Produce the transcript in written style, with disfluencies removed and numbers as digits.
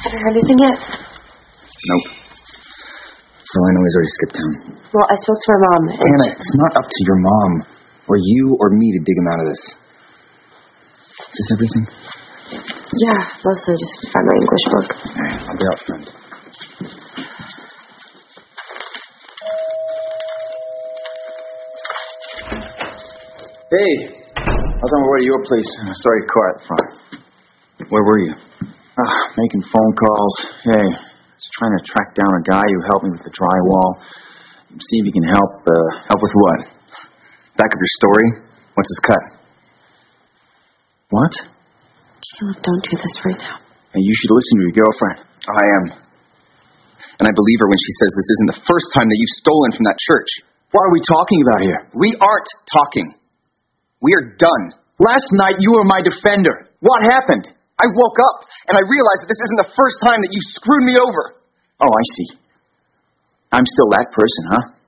Have you heard anything yet? Nope. So I know he's already skipped town. Well, I spoke to my mom. Anna, it's not up to your mom, or you, or me to dig him out of this. Is this everything? Yeah, mostly just find my English book. Alright, I'll be out front. Hey, I was on my way to your place and I saw your car at the front. Where were you? Making phone calls. Hey, I was trying to track down a guy who helped me with the drywall. See if he can help. Help with what? Back up your story? What's his cut? What? Caleb, don't do this right now. Hey, you should listen to your girlfriend. I am. And I believe her when she says this isn't the first time that you've stolen from that church. What are we talking about here? We aren't talking. We are done. Last night you were my defender. What happened? I woke up and I realized that this isn't the first time that you screwed me over. Oh, I see. I'm still that person, huh?